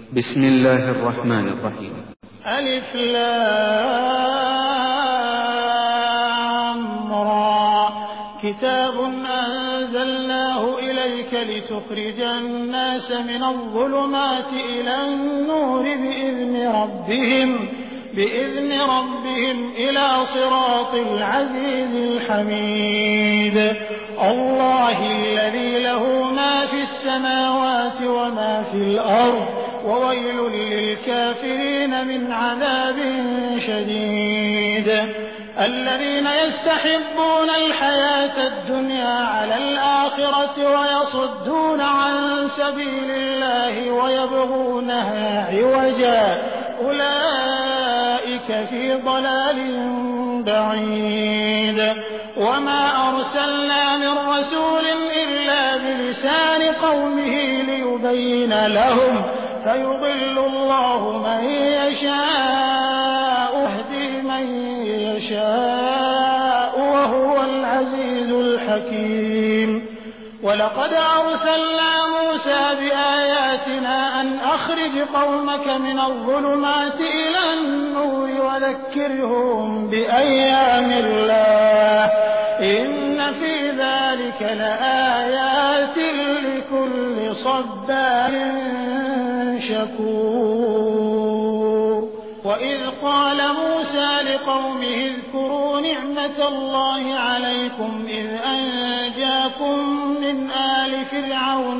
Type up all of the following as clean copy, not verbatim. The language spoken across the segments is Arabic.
بسم الله الرحمن الرحيم. ألف لام را كتاب أنزلناه إليك لتخرج الناس من الظلمات إلى النور بإذن ربهم إلى صراط العزيز الحميد الله الذي له ما في السماوات وما في الأرض وويل للكافرين من عذاب شديد الذين يستحبون الحياة الدنيا على الآخرة ويصدون عن سبيل الله ويبغونها عوجا أولئك في ضلال بعيد وما أرسلنا من رسول إلا بلسان قومه ليبين لهم فيضل الله من يشاء ويهدي من يشاء وهو العزيز الحكيم ولقد أرسلنا موسى بآياتنا أن أخرج قومك من الظلمات إلى النور وذكرهم بأيام الله إن في ذلك لآيات لكل صبار شكور وإذ قال موسى لقومه اذكروا نعمة الله عليكم إذ أنجاكم من آل فرعون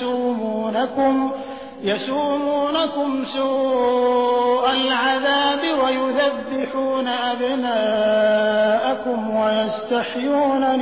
يسومونكم سوء العذاب ويذبحون أبناءكم ويستحيون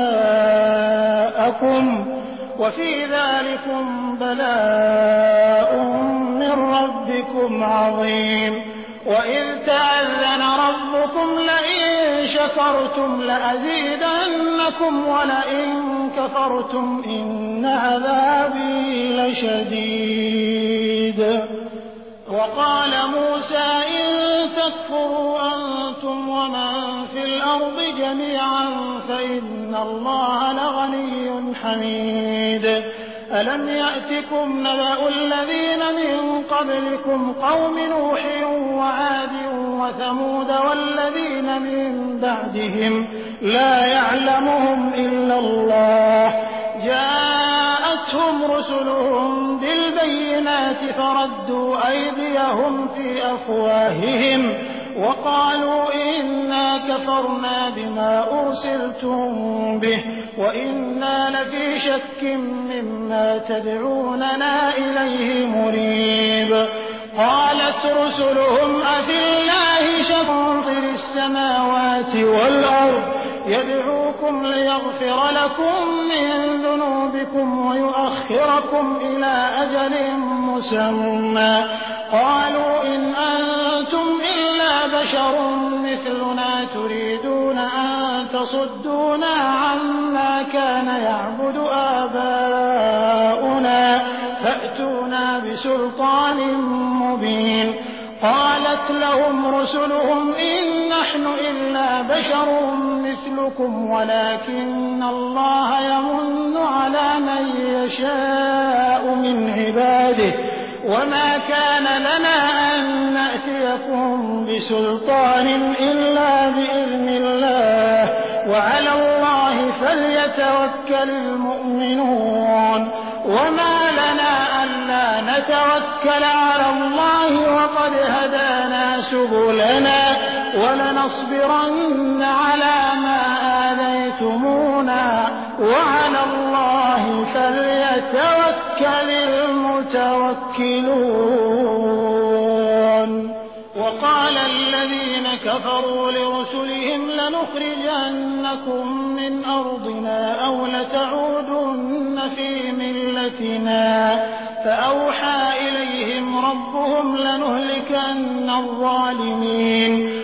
نساءكم وفي ذلكم بلاء من ربكم عظيم وإذ تأذن ربكم لئن شكرتم لأزيدنكم ولئن كفرتم إن عذابي لشديد وقال موسى إن تكفروا أنتم ومن في الأرض جميعا فإن الله لغني حميد ألم يأتكم نبأ الذين من قبلكم قوم نوح وعاد وثمود والذين من بعدهم لا يعلمهم إلا الله جاءتهم رسلهم بالبينات فردوا أيديهم في أفواههم وقالوا إنا كفرنا بما أرسلتم به وإنا لفي شك مما تدعوننا إليه مريب قالت رسلهم أفي الله شك فاطر السماوات والأرض يدعوكم ليغفر لكم من ذنوبكم ويؤخركم إلى أجل مسمى قالوا إن أنتم إلا بشر مثلنا تريدون أن تصدونا عما كان يعبد آباؤنا فأتونا بسلطان مبين قالت لهم رسلهم إن نحن إلا بشر مثلكم ولكن الله يمن على من يشاء من عباده وما كان لنا أن نأتيكم بسلطان إلا بإذن الله وعلى الله فليتوكل المؤمنون وما لنا ألا نتوكل على الله وقد هدانا سبلنا ولنصبرن على ما آذيتمونا وعلى الله فليتوكل المتوكلون وقال الذين كفروا لرسلهم لنخرجنكم من أرضنا أو لتعودن في ملتنا فأوحى إليهم ربهم لنهلكن الظالمين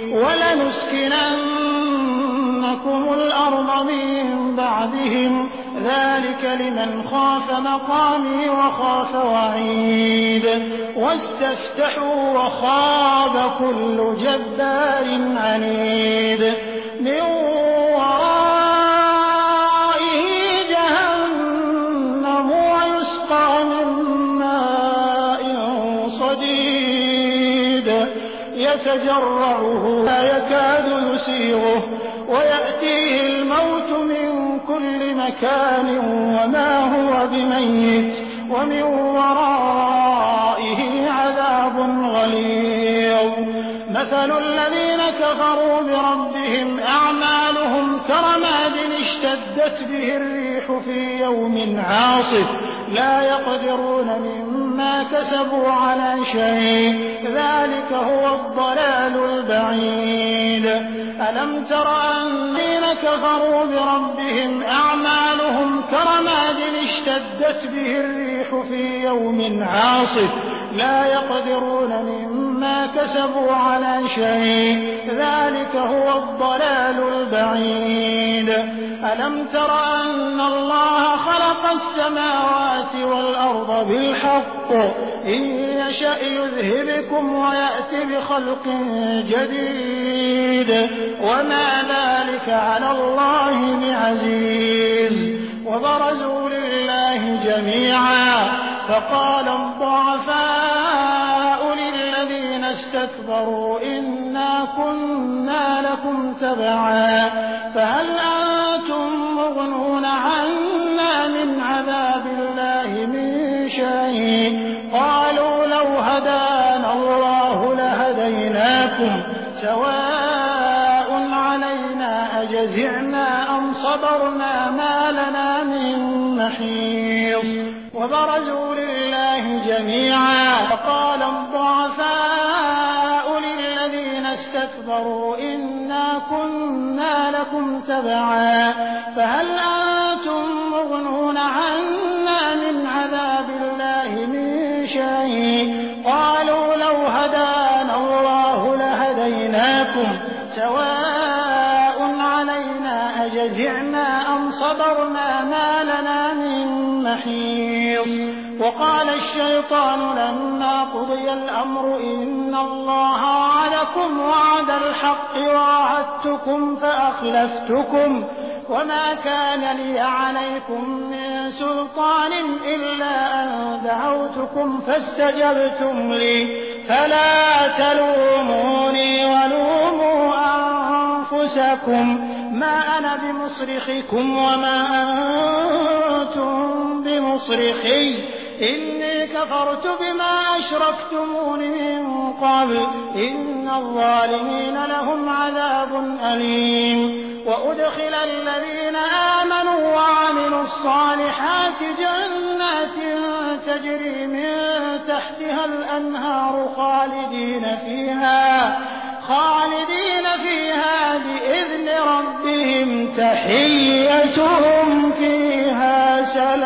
ولنسكننكم الأرض من بعدهم ذلك لمن خاف مقامي وخاف وعيد واستفتحوا وخاب كل جبار عنيد من ورائه جهنم ويسقى من ماء صديد يتجرعه لا يكاد يسيغه ويأتيه الموت من كل مكان وما هو بميت ومن ورائه عذاب غليظ مثل الذين كفروا بربهم أعمالهم كرماد اشتدت به الريح في يوم عاصف لا يقدرون مما كسبوا على شيء ذلك هو الضلال البعيد ألم تر أن الذين كفروا بربهم أعمالهم كرماد اشتدت به الريح في يوم عاصف لا يقدرون مما كسبوا على شيء ذلك هو الضلال البعيد ألم تر أن الله خلق السماوات والأرض بالحق إن يشأ يذهبكم ويأتي بخلق جديد وما ذلك على الله بعزيز وبرزوا لله جميعا فقال الضعفاء للذين استكبروا إنا كنا لكم تبعا فهل أنتم مغنون عنا من عذاب الله من شيء قالوا لو هدانا الله لهديناكم سواء علينا أجزعنا أم صبرنا ما لنا من محيص وبرزوا لله جميعا فقال الضعفاء للذين استكبروا إنا كنا لكم تبعا فهل أنتم مغنون عنا من عذاب الله من شيء قالوا لو هدانا الله لهديناكم سواء علينا أجزعنا أم صبرنا ما لنا من محيص وقال الشيطان لما قضي الأمر إن الله وعدكم وعد الحق ووعدتكم فأخلفتكم وما كان لي عليكم من سلطان إلا أن دعوتكم فاستجبتم لي فلا تلوموني ولوموا أنفسكم ما أنا بمصرخكم وما أنتم بمصرخي إني كفرت بما أشركتمون من قبل إن الظالمين لهم عذاب أليم وأدخل الذين آمنوا وعملوا الصالحات جنات تجري من تحتها الأنهار خالدين فيها بإذن ربهم تحيتهم فيها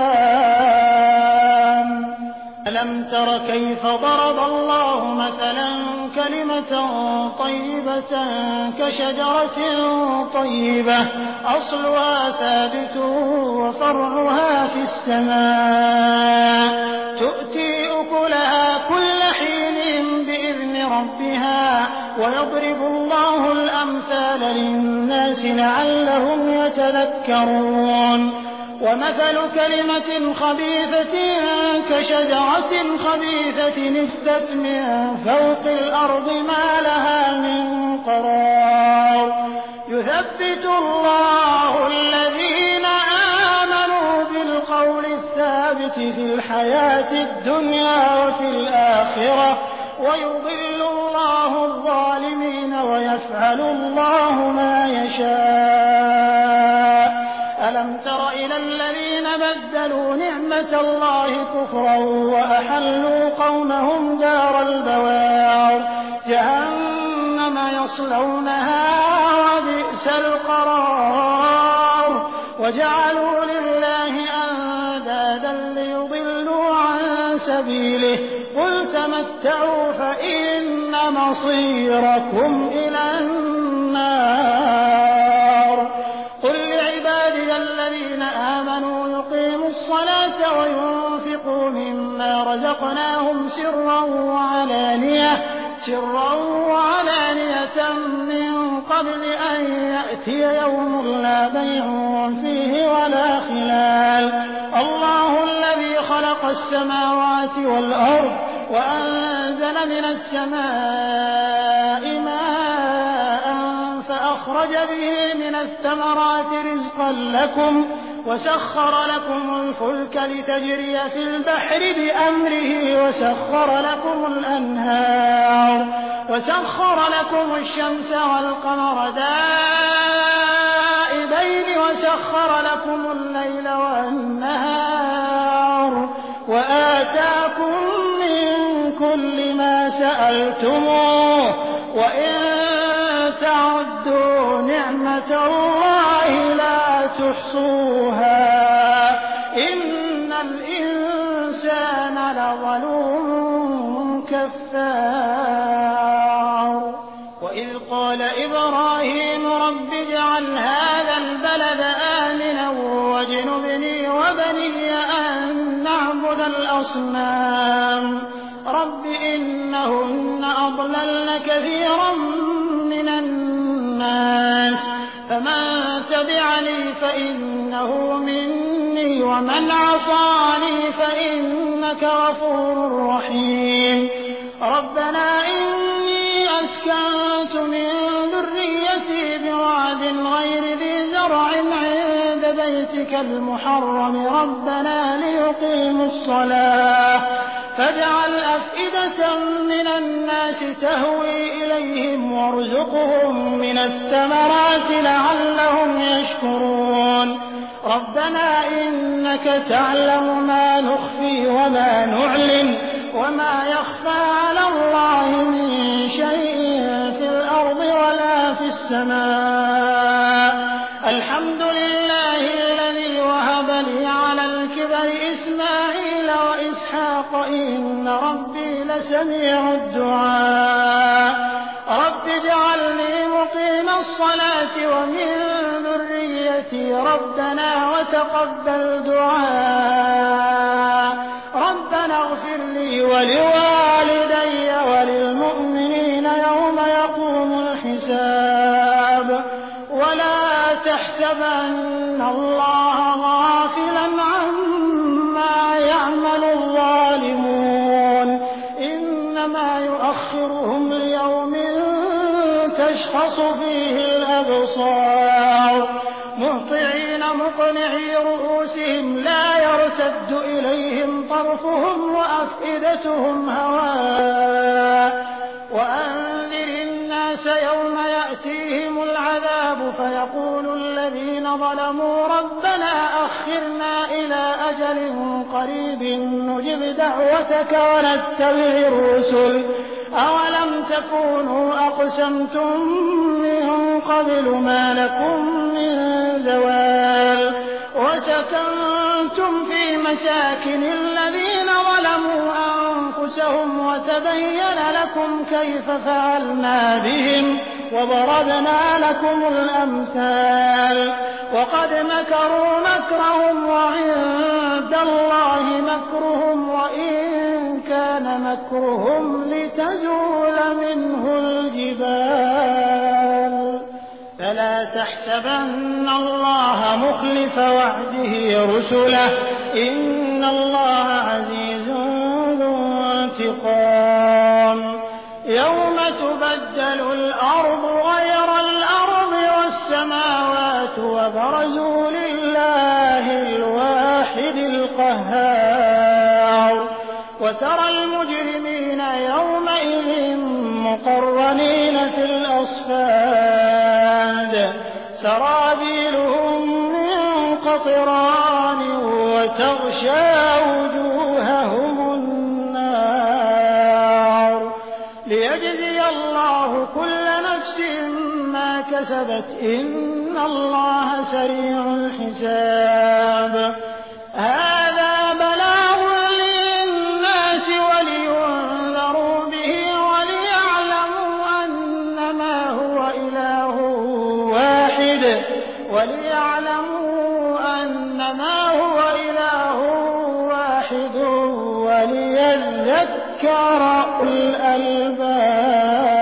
سلام ألم تر كيف ضرب الله مثلا كلمة طيبة كشجرة طيبة أصلها ثابت وفرعها في السماء تؤتي أكلها كل حين بإذن ربها ويضرب الله الأمثال للناس لعلهم يتذكرون ومثل كلمة خبيثة كشجرة خبيثة اجتثت من فوق الأرض ما لها من قرار يثبت الله الذين آمنوا بالقول الثابت في الحياة الدنيا وفي الآخرة ويضل الله الظالمين ويفعل الله ما يشاء ألم تر إلى الذين بدلوا نعمة الله كفرا وأحلوا قومهم دار البوار جهنم يصلونها وبئس القرار وجعلوا لله أندادا ليضلوا عن سبيله قل تمتعوا فإن مصيركم إلى النار قل لعبادي الذين آمنوا يقيموا الصلاة وينفقوا مما رزقناهم سرا وعلانية من قبل أن يأتي يوم لا بيع فيه ولا خلال الله الذي خلق السماوات والأرض وأنزل من السماء ماء فأخرج به من الثمرات رزقا لكم وسخر لكم الفلك لتجري في البحر بأمره وسخر لكم الأنهار وسخر لكم الشمس والقمر دائبين وسخر لكم الليل والنهار وآتاكم من كل ما سألتموه وإن تعدوا نعمة الله لا تحصوها إن الإنسان لظلوم كفار. وإذ قال إبراهيم رب اجعل هذا البلد آمنا واجنبني وبني أن نعبد الأصنام رب إنهن أضللن كثيرا من الناس فمن تبعني فإنه مني ومن عصاني فإنك غفور رحيم. ربنا إني أسكنت من ذريتي بواد غير ذي زرع عند بيتك المحرم ربنا ليقيموا الصلاة فاجعل أفئدة من الناس تهوي إليهم وارزقهم من الثمرات لعلهم يشكرون. ربنا إنك تعلم ما نخفي وما نعلن وما يخفى على الله من شيء في الأرض ولا في السماء. الحمد لله الذي وهب لي على الكبر إسماعيل وإسحاق إن ربي لسميع الدعاء. رب اجعلني مقيم الصلاة ومن ذريتي ربنا وتقبل دعاء. ربنا اغفر لي ولوالدي وللمؤمنين يوم يقوم الحساب. ولا تحسبن الله غافلا عما يعمل الظالمون إنما يؤخرهم ليوم تشخص فيه الأبصار مهطعين مقنعي رؤوسهم لا يرتد إليهم طرفهم وأفئدتهم هواء. وأنذر الناس يوم يأتيهم العذاب فيقول الذين ظلموا ربنا أخرنا إلى أجل قريب نجب دعوتك ونتبع الرسل أولم تكونوا أقسمتم من قبل ما لكم من زوال وسكنتم في مساكن الذين ظلموا أنفسهم وتبين لكم كيف فعلنا بهم وضربنا لكم الأمثال وقد مكروا مكرهم وعند الله مكرهم وإن كان مكرهم لتزول منه الجبال. فلا تحسبن الله مخلف وعده رسله إن الله عزيز ذو انتقام. يوم تبدل الأرض غير الأرض والسماوات وبرزوا لله الواحد القهار. وترى المجرمين يومئذ مقرنين في الأصفاد سرابيلهم من قطران وتغشى وجوههم النار ليجزي الله كل نفس ما كسبت إن الله سريع الحساب. هذا بلاغ للناس ولينذروا به وليعلموا أنما هو إله واحد وليذكر الألباب.